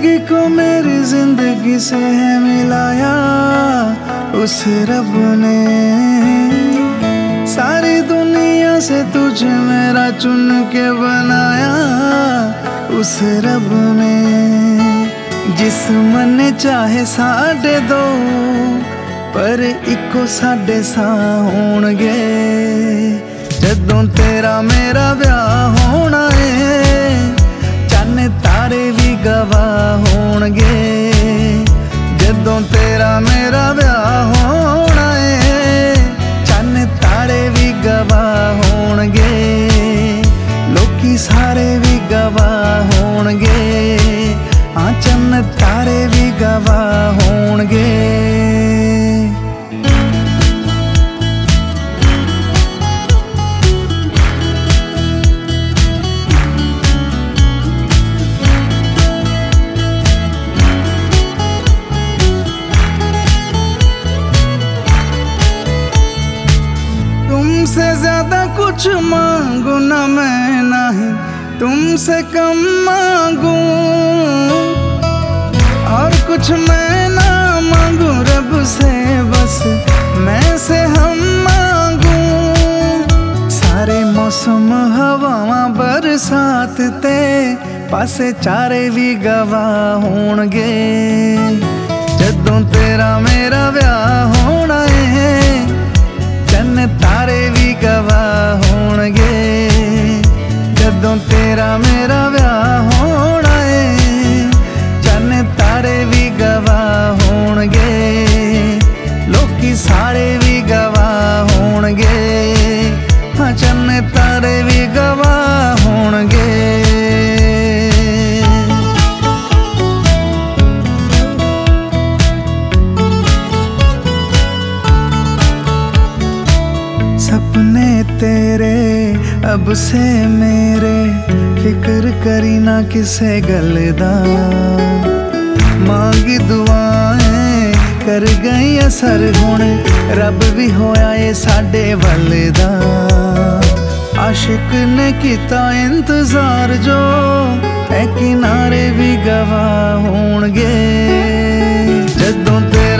जिंदगी को मेरी जिंदगी से है मिलाया उस रब ने। सारी दुनिया से तुझे मेरा चुन के बनाया उस रब ने। जिस मन चाहे साढ़े दो पर इको साढ़े सा होणगे। जदों तेरा मेरा ब्याह होना है चन्न तारे भी गवाह होणगे। जदों तेरा मेरा ब्याह होना है चन्न तारे भी गवाह होणगे। लोकी सारे भी गवाह होणगे। हाँ चन्न तारे भी गवाह होणगे। तुमसे ज्यादा कुछ मांगू ना मैं, नहीं तुमसे कम मांगू। और कुछ मैं ना मांगू रब से, बस मैं से हम मांगू। सारे मौसम हवावां बरसात ते पासे चारे भी गवाह होणगे। जदों तेरा मेरा ब्याह होना है चन्न तारे भी गवाह होणगे। जदों तेरा मेरा ब्याह होना है चन्न तारे भी गवाह होणगे। लोकी सारे भी गवाह होणगे। हाँ चन्न तारे भी गवाह होणगे। सपने तेरे अब से मेरे, फिक्र करी ना किसे गल दा। मांगी दुआएं कर गई असर हुण, रब भी होया ए साडे वल दा। आशिक ने किता इंतजार जो ए किनारे भी गवाह होणगे। जदों